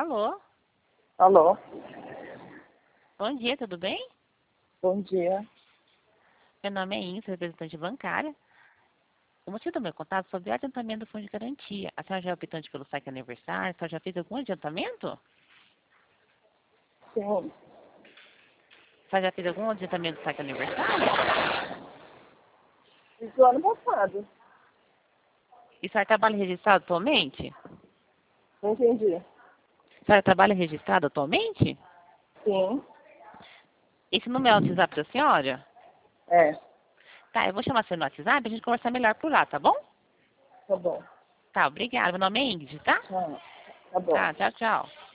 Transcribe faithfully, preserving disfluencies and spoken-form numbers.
Alô? Alô? Bom dia, tudo bem? Bom dia. Meu nome é Inês, representante bancária. O motivo do meu contato é sobre o adiantamento do fundo de garantia. A senhora já é optante pelo saque aniversário? A senhora já fez algum adiantamento? Sim. A senhora já fez algum adiantamento do saque aniversário? Isso ano passado. E a senhora trabalha registrado atualmente? Não entendi. A senhora trabalha registrado atualmente? Sim. Esse número é o WhatsApp da senhora? É. Tá, eu vou chamar você no WhatsApp pra gente conversar melhor por lá, tá bom? Tá bom. Tá, obrigada. Meu nome é Ingrid, tá? Tchau. Tá bom. Tá, tchau, tchau.